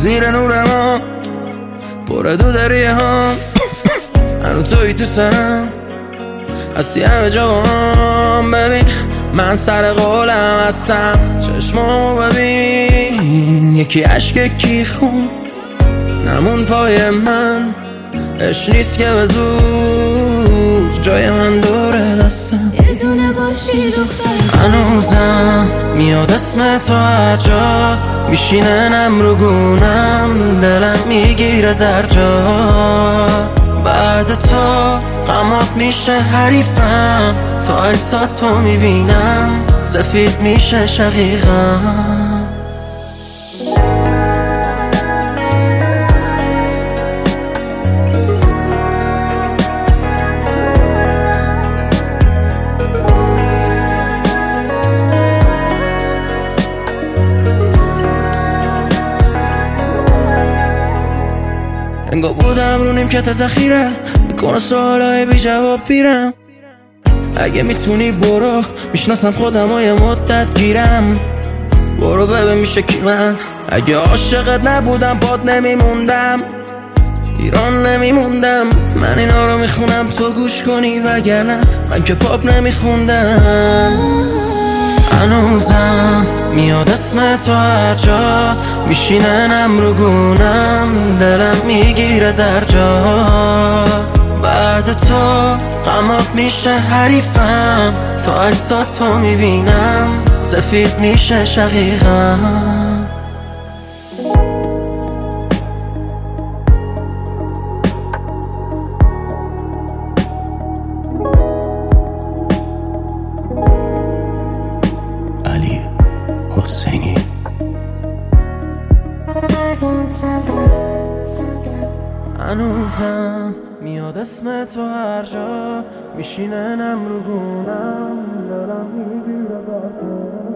زیر نور ما پر دودریه ها هنو توی تو سرم هستی همه جا هم. ببین من سر قولم هستم، چشمامو ببین یکی عشق کی خون نمون پای من، اش نیست که به زور جای من دوره دستم. یه دونه باشی دختر هنوزم میاد اسم تو هر جا میشینه نم رو گونم، دلم میگیره در جا. بعد تو غمات میشه حریفم، تا عکسات تو میبینم سفید میشه شقیقم. انگار بودم رو نیمکت ذخیره، میکنه سوالای بی جواب پیرم. اگه میتونی برو، میشناسم خودم و یه مدت گیرم. برو ببین میشه کی من، اگه عاشقت نبودم پاد نمیموندم، ایران نمیموندم. من اینا رو میخونم تو گوش کنی، وگرنه من که پاپ نمیخوندم. هنوزم میاد اسم تو هر جا میشینه نم رو گونم، دلم میگیره در جا. بعد تو غمات میشه حریفم، تا عکسات تو میبینم سفید میشه شقیقم. علی حسینی هنوزم میاد اسم تو هر جا میشینه نم رو گونم، دلم میگیره